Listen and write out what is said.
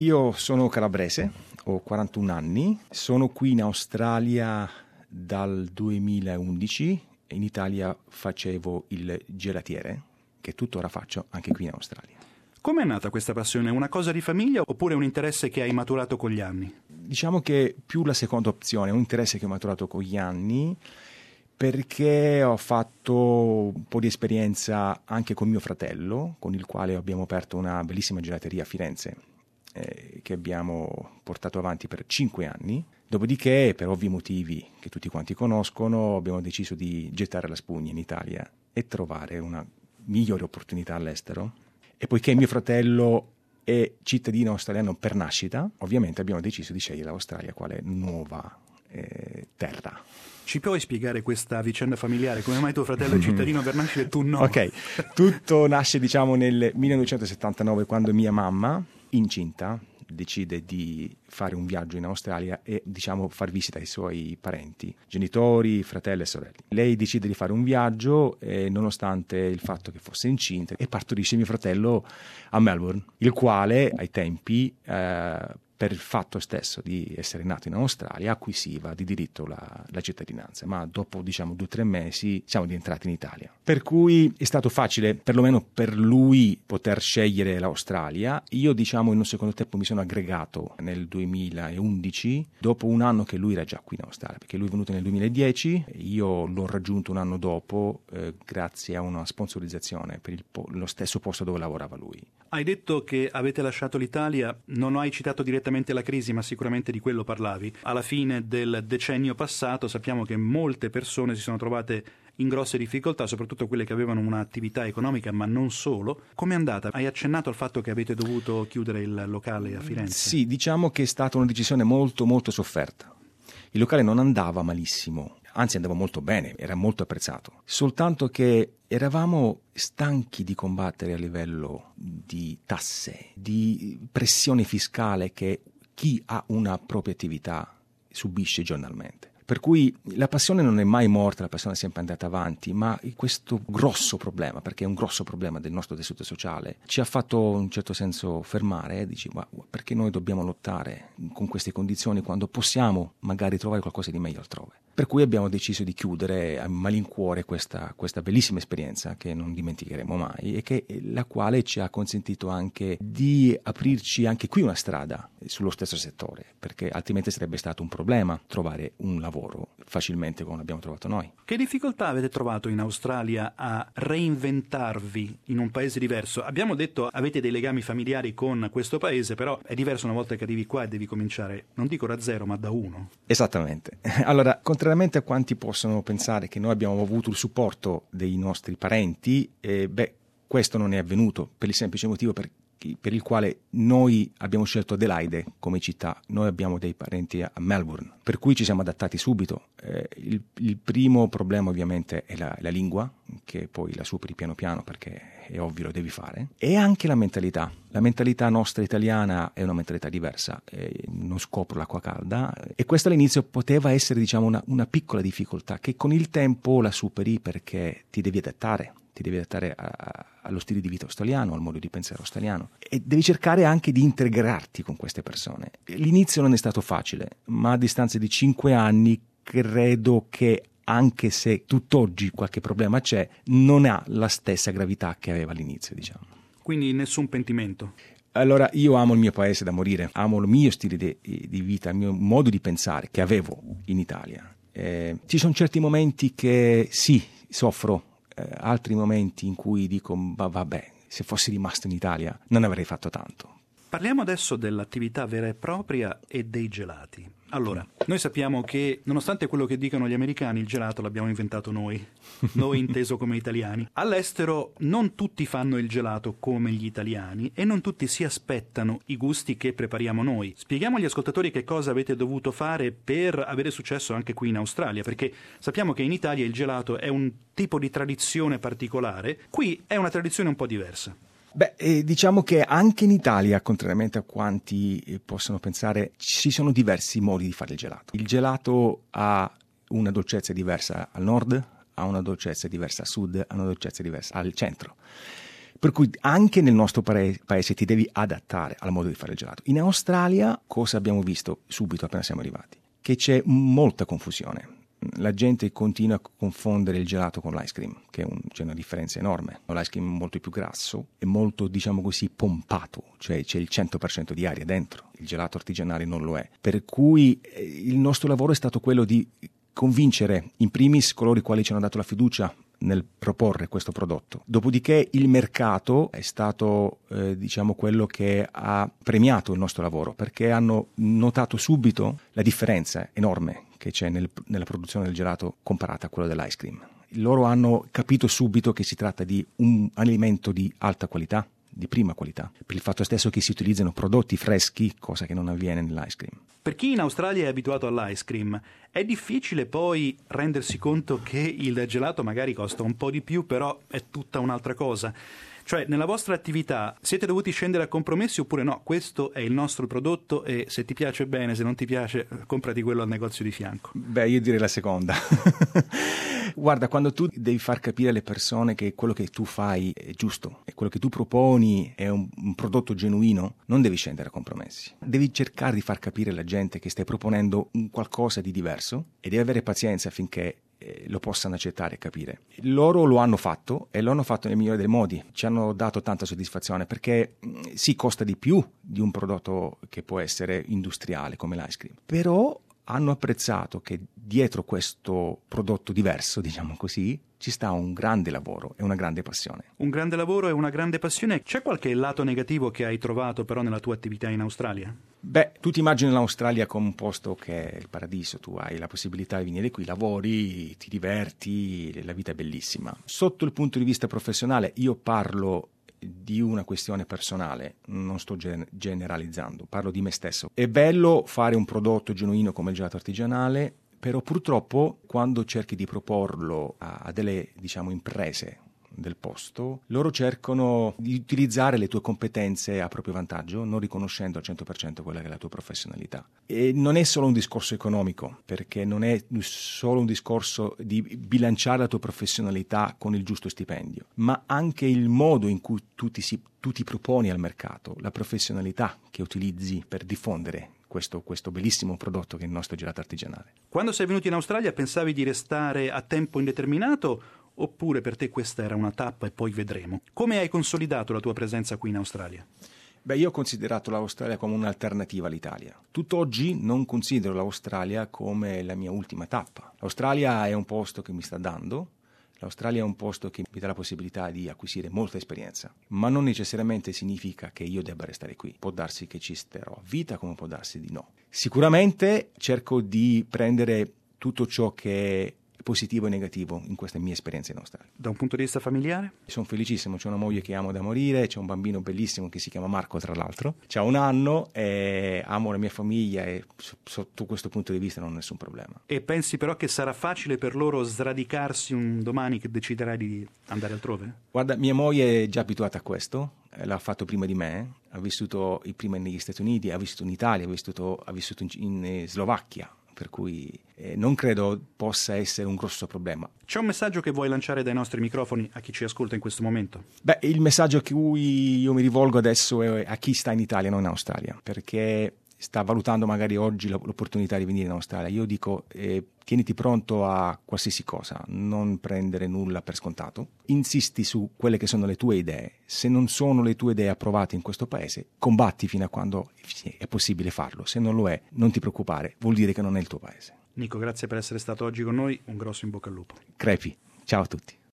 Io sono calabrese, ho 41 anni, sono qui in Australia dal 2011, in Italia facevo il gelatiere, che tuttora faccio anche qui in Australia. Come è nata questa passione? Una cosa di famiglia oppure un interesse che hai maturato con gli anni? Diciamo che più la seconda opzione, un interesse che ho maturato con gli anni, perché ho fatto un po' di esperienza anche con mio fratello, con il quale abbiamo aperto una bellissima gelateria a Firenze, che abbiamo portato avanti per 5 anni. Dopodiché, per ovvi motivi che tutti quanti conoscono, abbiamo deciso di gettare la spugna in Italia e trovare una migliore opportunità all'estero. E poiché mio fratello è cittadino australiano per nascita, ovviamente abbiamo deciso di scegliere l'Australia quale nuova terra. Ci puoi spiegare questa vicenda familiare? Come mai tuo fratello è cittadino per nascita e tu no? Ok, tutto nasce nel 1979, quando mia mamma, incinta, decide di fare un viaggio in Australia e far visita ai suoi parenti, genitori, fratelli e sorelle. Lei decide di fare un viaggio nonostante il fatto che fosse incinta, e partorisce mio fratello a Melbourne, il quale ai tempi per il fatto stesso di essere nato in Australia acquisiva di diritto la cittadinanza, ma dopo 2 o 3 mesi siamo rientrati in Italia. Per cui è stato facile, perlomeno per lui, poter scegliere l'Australia. Io in un secondo tempo mi sono aggregato nel 2011, dopo un anno che lui era già qui in Australia, perché lui è venuto nel 2010, io l'ho raggiunto un anno dopo grazie a una sponsorizzazione per lo stesso posto dove lavorava lui. Hai detto che avete lasciato l'Italia, non hai citato direttamente la crisi, ma sicuramente di quello parlavi. Alla fine del decennio passato sappiamo che molte persone si sono trovate in grosse difficoltà, soprattutto quelle che avevano un'attività economica, ma non solo. Com'è andata? Hai accennato al fatto che avete dovuto chiudere il locale a Firenze. Sì, diciamo che è stata una decisione molto molto sofferta. Il locale non andava malissimo, anzi andava molto bene, era molto apprezzato. Soltanto che eravamo stanchi di combattere a livello di tasse, di pressione fiscale che chi ha una propria attività subisce giornalmente. Per cui la passione non è mai morta, la passione è sempre andata avanti, ma questo grosso problema, perché è un grosso problema del nostro tessuto sociale, ci ha fatto in un certo senso fermare, dici, ma perché noi dobbiamo lottare con queste condizioni quando possiamo magari trovare qualcosa di meglio altrove? Per cui abbiamo deciso di chiudere a malincuore questa bellissima esperienza che non dimenticheremo mai e la quale ci ha consentito anche di aprirci anche qui una strada sullo stesso settore, perché altrimenti sarebbe stato un problema trovare un lavoro facilmente come l'abbiamo trovato noi. Che difficoltà avete trovato in Australia a reinventarvi in un paese diverso? Abbiamo detto avete dei legami familiari con questo paese, però è diverso una volta che arrivi qua e devi cominciare, non dico da zero, ma da 1. Esattamente. Allora, contrariamente a quanti possono pensare che noi abbiamo avuto il supporto dei nostri parenti, questo non è avvenuto per il semplice motivo per il quale noi abbiamo scelto Adelaide come città. Noi abbiamo dei parenti a Melbourne, per cui ci siamo adattati subito. Il primo problema ovviamente è la lingua, che poi la superi piano piano perché è ovvio, lo devi fare, e anche la mentalità. La mentalità nostra italiana è una mentalità diversa, non scopro l'acqua calda, e questo all'inizio poteva essere una piccola difficoltà che con il tempo la superi perché ti devi adattare allo stile di vita australiano, al modo di pensare australiano, e devi cercare anche di integrarti con queste persone. L'inizio non è stato facile, ma a distanza di 5 anni credo che, anche se tutt'oggi qualche problema c'è, non ha la stessa gravità che aveva all'inizio, Quindi nessun pentimento? Allora, io amo il mio paese da morire, amo il mio stile di vita, il mio modo di pensare che avevo in Italia. Ci sono certi momenti che sì, soffro, altri momenti in cui dico vabbè, se fossi rimasto in Italia non avrei fatto tanto. Parliamo adesso dell'attività vera e propria e dei gelati. Allora, noi sappiamo che, nonostante quello che dicono gli americani, il gelato l'abbiamo inventato noi inteso come italiani. All'estero non tutti fanno il gelato come gli italiani e non tutti si aspettano i gusti che prepariamo noi. Spieghiamo agli ascoltatori che cosa avete dovuto fare per avere successo anche qui in Australia, perché sappiamo che in Italia il gelato è un tipo di tradizione particolare, qui è una tradizione un po' diversa. Diciamo che anche in Italia, contrariamente a quanti possono pensare, ci sono diversi modi di fare il gelato. Il gelato ha una dolcezza diversa al nord, ha una dolcezza diversa a sud, ha una dolcezza diversa al centro. Per cui anche nel nostro paese ti devi adattare al modo di fare il gelato. In Australia cosa abbiamo visto subito appena siamo arrivati? Che c'è molta confusione. La gente continua a confondere il gelato con l'ice cream, che c'è una differenza enorme. L'ice cream è molto più grasso, è molto, diciamo così, pompato, cioè c'è il 100% di aria dentro. Il gelato artigianale non lo è. Per cui il nostro lavoro è stato quello di convincere in primis coloro i quali ci hanno dato la fiducia nel proporre questo prodotto. Dopodiché il mercato è stato diciamo quello che ha premiato il nostro lavoro, perché hanno notato subito la differenza enorme che c'è nella produzione del gelato comparata a quello dell'ice cream. Loro hanno capito subito che si tratta di un alimento di alta qualità, di prima qualità, per il fatto stesso che si utilizzano prodotti freschi, cosa che non avviene nell'ice cream. Per chi in Australia è abituato all'ice cream, è difficile poi rendersi conto che il gelato magari costa un po' di più, però è tutta un'altra cosa. Cioè, nella vostra attività siete dovuti scendere a compromessi oppure no? Questo è il nostro prodotto e se ti piace bene, se non ti piace, comprati quello al negozio di fianco. Beh, io direi la seconda. Guarda, quando tu devi far capire alle persone che quello che tu fai è giusto e quello che tu proponi è un prodotto genuino, non devi scendere a compromessi. Devi cercare di far capire alla gente che stai proponendo un qualcosa di diverso e devi avere pazienza affinché lo possano accettare e capire. Loro lo hanno fatto e lo hanno fatto nel migliore dei modi. Ci hanno dato tanta soddisfazione perché sì, costa di più di un prodotto che può essere industriale come l'ice cream, però hanno apprezzato che dietro questo prodotto diverso, diciamo così, ci sta un grande lavoro e una grande passione. Un grande lavoro e una grande passione. C'è qualche lato negativo che hai trovato però nella tua attività in Australia? Beh, tu ti immagini l'Australia come un posto che è il paradiso, tu hai la possibilità di venire qui, lavori, ti diverti, la vita è bellissima. Sotto il punto di vista professionale io parlo di una questione personale, non sto generalizzando, parlo di me stesso. È bello fare un prodotto genuino come il gelato artigianale, però purtroppo quando cerchi di proporlo a delle, diciamo, imprese del posto, loro cercano di utilizzare le tue competenze a proprio vantaggio, non riconoscendo al 100% quella che è la tua professionalità. E non è solo un discorso economico, perché non è solo un discorso di bilanciare la tua professionalità con il giusto stipendio, ma anche il modo in cui tu ti proponi al mercato, la professionalità che utilizzi per diffondere questo bellissimo prodotto che è il nostro gelato artigianale. Quando sei venuto in Australia pensavi di restare a tempo indeterminato oppure per te questa era una tappa e poi vedremo? Come hai consolidato la tua presenza qui in Australia? Beh, io ho considerato l'Australia come un'alternativa all'Italia. Tutt'oggi non considero l'Australia come la mia ultima tappa. L'Australia è un posto che mi sta dando. L'Australia è un posto che mi dà la possibilità di acquisire molta esperienza, ma non necessariamente significa che io debba restare qui. Può darsi che ci starò a vita, come può darsi di no. Sicuramente cerco di prendere tutto ciò che è positivo e negativo in questa mia esperienza in Australia. Da un punto di vista familiare? Sono felicissimo, c'è una moglie che amo da morire, c'è un bambino bellissimo che si chiama Marco, tra l'altro. C'ha 1 anno e amo la mia famiglia e sotto questo punto di vista non ho nessun problema. E pensi però che sarà facile per loro sradicarsi un domani che deciderai di andare altrove? Guarda, mia moglie è già abituata a questo, l'ha fatto prima di me, ha vissuto prima negli Stati Uniti, ha vissuto in Italia, ha vissuto in Slovacchia. Per cui non credo possa essere un grosso problema. C'è un messaggio che vuoi lanciare dai nostri microfoni a chi ci ascolta in questo momento? Beh, il messaggio a cui io mi rivolgo adesso è a chi sta in Italia, non in Australia, perché sta valutando magari oggi l'opportunità di venire in Australia. Io dico, tieniti pronto a qualsiasi cosa, non prendere nulla per scontato. Insisti su quelle che sono le tue idee. Se non sono le tue idee approvate in questo paese, combatti fino a quando è possibile farlo. Se non lo è, non ti preoccupare, vuol dire che non è il tuo paese. Nico, grazie per essere stato oggi con noi, un grosso in bocca al lupo. Crepi, ciao a tutti.